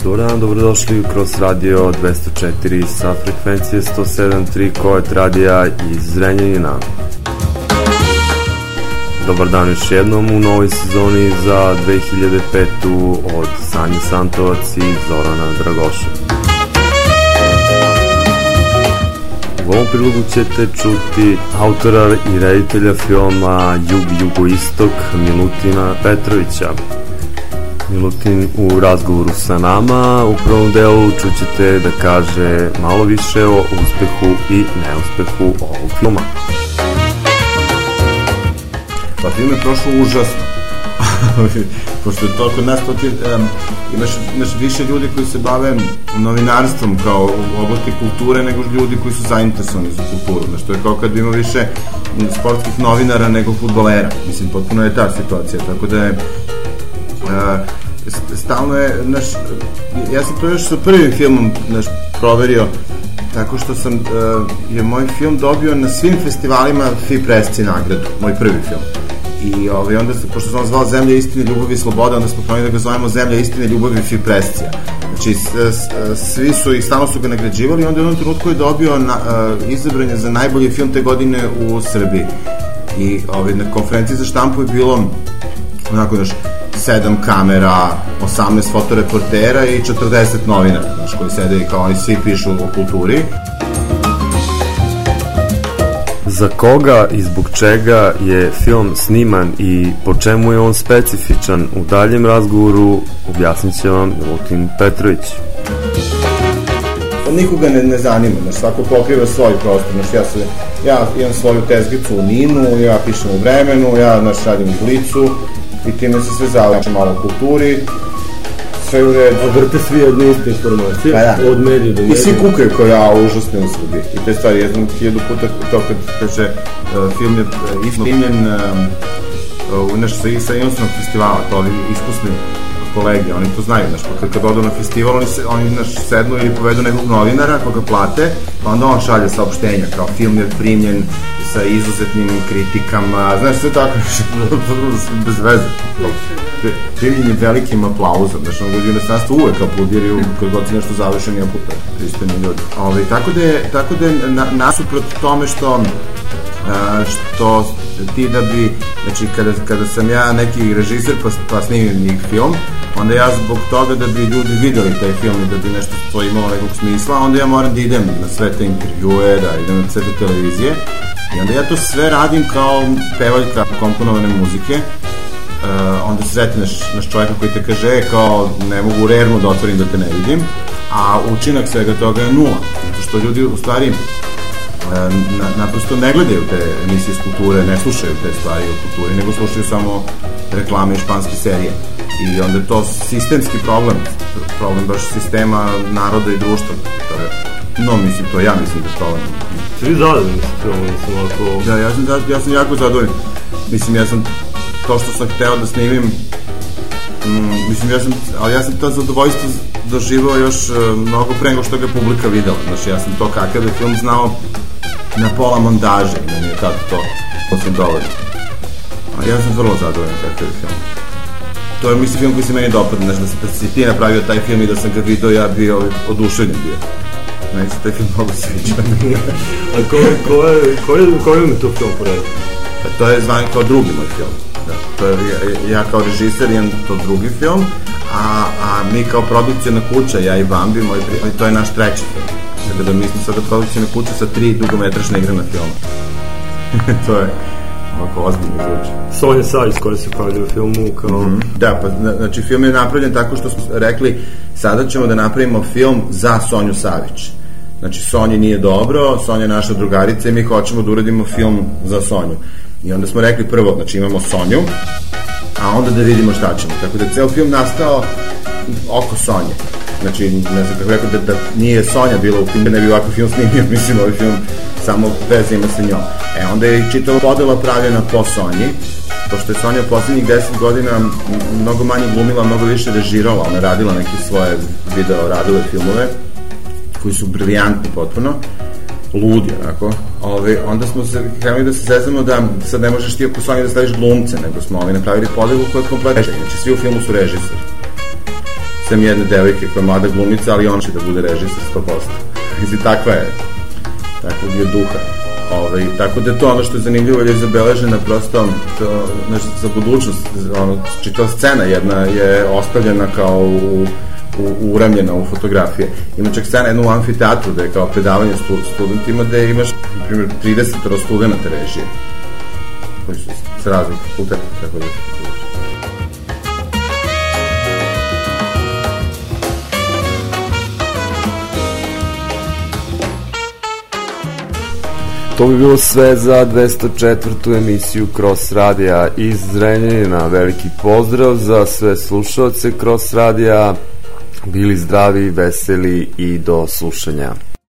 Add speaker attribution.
Speaker 1: Dobar dan, dobrodošli kroz radio 204 sa frekvencije 107.3 Koet radija iz Zrenjanina. Dobar dan još jednom u novoj sezoni za 2005. od Sanje Santovac i Zorana Dragoša. U ovom prilogu ćete čuti autora i reditelja filma Jug-Jugoistok Milutina Petrovića. Milutin u razgovoru sa nama u prvom delu čućete da kaže malo više o uspehu i neuspehu ovog filma.
Speaker 2: Pa film je prošao užasno. Pošto je to kod nas, imaš više ljudi koji se bave novinarstvom kao u oblasti kulture nego ljudi koji su zainteresovani za kulturu. Što je kao kad ima više sportskih novinara nego fudbalera. Mislim, potpuno je ta situacija. Tako da je stalno je ja sam to još sa prvim filmom proverio tako što je moj film dobio na svim festivalima FI Presci nagradu, moj prvi film. I onda, pošto sam zvao Zemlja istine, ljubavi i sloboda, onda smo promenili da ga zovemo Zemlja istine, ljubavi i FI Prescija. Znači, svi su i stalno su ga nagrađivali i onda u jednom trenutku je dobio izabranje za najbolji film te godine u Srbiji. I na konferenciji za štampu je bilo onako 7 kamera, 18 fotoreportera i 40 novinara, koji sede i kao oni svi pišu o kulturi.
Speaker 1: Za koga i zbog čega je film sniman i po čemu je on specifičan, u daljem razgovoru objasnit će vam Milutin Petrović.
Speaker 2: Nikoga ne zanima, svako pokriva svoj prostor, ja imam svoju tezgicu u Ninu, ja pišem u Vremenu, ja radim u Blicu i time se sve zalače malo u kulturi, sve u redu.
Speaker 3: A vrte svi jedne iste informacije, od medija do medija.
Speaker 2: I svi kukaju kao ja, užasne u Srbiji. I te stvari, ja znam 1000 puta to kad kaže film je snimljen sa inostranog festivala, to ovi iskusni kolege, oni to znaju, kad odu na festival, oni sednu ili povedu nekog novinara koga plate, pa onda on šalje saopštenja, kao film je primljen sa izuzetnim kritikama, znaš, sve tako, bez veze. Primljen je velikim aplauzom, ljudi u inostranstvu uvek aplaudiraju kad god si nešto završeni aputa, pristojni ljudi. Tako da je nasuprot tome što ti da bi, znači kada sam ja neki režiser pa snimim njih film, onda ja zbog toga da bi ljudi videli taj film i da bi nešto to imalo nekog smisla, onda ja moram da idem na sve te intervjue, da idem na sve te televizije i onda ja to sve radim kao pevaljka komponovane muzike. Onda sretneš čovjeka koji te kaže kao ne mogu rernu da otvorim da te ne vidim, a učinak svega toga je nula, zato što ljudi u stvari naprosto ne gledaju te emisije iz kulture, ne slušaju te stvari o kulturi, nego slušaju samo reklame i španske serije. I onda je to sistemski problem baš sistema naroda i društva. Ja mislim da je problem.
Speaker 3: Svi zadovoljni su filmu, mislim ovako...
Speaker 2: Da, ja sam jako zadovoljan. Mislim, to što sam hteo da snimim, ali ja sam to zadovoljstvo doživao još mnogo pre nego što ga publika videla. Znači, ja sam to kakav je film znao na pola montaže, meni je tako to sam dovoljno. Ali ja sam vrlo zadovoljan kakav je film. To je, mislim, film koji se meni dopada, znači da si ti napravio taj film i da sam ga vidio, ja bi oduševljen bio. Meni se taj film mnogo sviđa.
Speaker 3: A koji mi to film poredio?
Speaker 2: To je zvan kao drugi moj film. Ja kao režiser imam to drugi film, a mi kao produkcijna kuća, ja i Bambi, to je naš treći film. Tako da mi smo sada produkcijna kuća sa 3 dugometražne igrana filma. To je ovako ozbiljno zvuči.
Speaker 3: Sonja Savić koja se pojavlja u filmu kao...
Speaker 2: Da, pa znači film je napravljen tako što smo rekli sada ćemo da napravimo film za Sonju Savić. Znači Sonji nije dobro, Sonja je naša drugarica i mi hoćemo da uradimo film za Sonju. I onda smo rekli prvo, znači imamo Sonju, a onda da vidimo šta ćemo. Tako da je ceo film nastao oko Sonje. Znači, ne znam kako rekao, da nije Sonja bila u filmu, ne bi ovako film snimio, mislim, ovaj film samo veze ima sa njom. Onda je čitava podela pravljena po Sonji, pošto je Sonja poslednjih 10 godina mnogo manje glumila, mnogo više režirala, ona radila neke svoje video radove, filmove, koji su briljantni potpuno, ludi, onako. Onda smo se krenuli da se zezamo da sad ne možeš ti oko Sonje da staviš glumce, nego smo napravili podelu koja je kompletna. Znači, svi u filmu su režisori. sem jedne devojke koja je mlada glumica, ali on će da bude režisar 100%. Mislim, takvog je duha. Tako da je to ono što je zanimljivo, je zabeležena prosto za budućnost, čitava scena jedna je ostavljena kao uramljena u fotografije. Ima čak scena jedna u amfiteatru da je kao predavanje studentima, da imaš, na primjer, 30 studenta režije koji su sa raznih fakulteta, tako da je.
Speaker 1: To bi bilo sve za 204. emisiju Cross Radija iz Zrenjanina. Veliki pozdrav za sve slušalce Cross Radija. Bili zdravi, veseli i do slušanja.